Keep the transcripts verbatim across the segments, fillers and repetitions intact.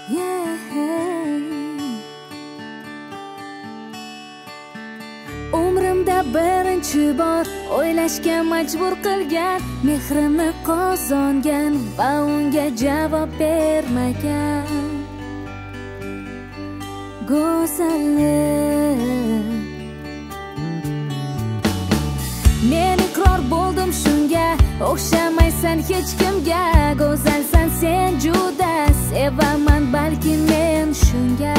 yeah. Umrimda birinchi bor o'ylashga majbur qilgan, mehrini qozongan va unga javob bermagan go'zallik. Men iqror bo'ldim shunga, o'xshamaysan hech kimga. Go'zalsan sen juda, sevaman balki men shunga,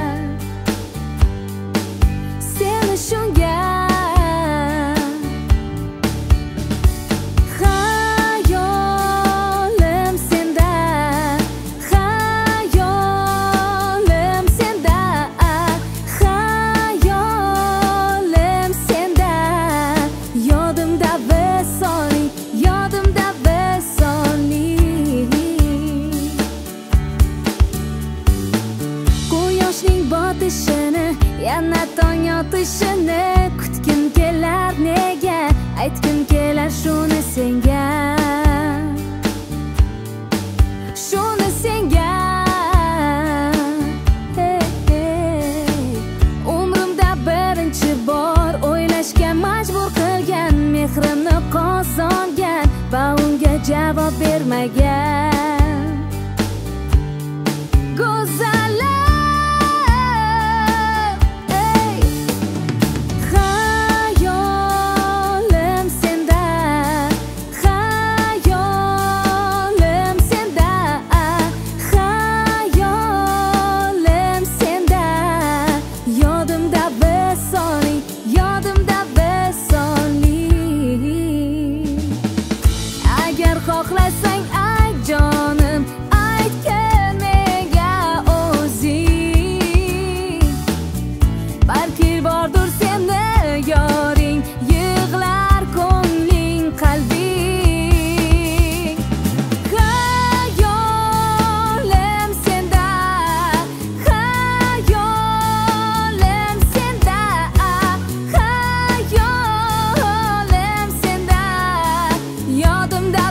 seni shunga. Hayolim senda, hayolim senda, hayolim senda. Yodimda visoling, yodimda visoling. Quyoshning botishini, yana tong otishini kutgim kelar nega, aytgim kelar shuni senga, shuni senga. Hey, hey. Umrimda birinchi bor o'ylashga majbur qilgan, mehrimni qozongan va unga javob bermagan go'zallik. Xohlasang ayt jonim, aytgin menga o'zing. Balki bordur seni yoring, yig'lar ko'ngling, qalbing. Hayolim senda, hayolim senda, hayolim senda. Yodimda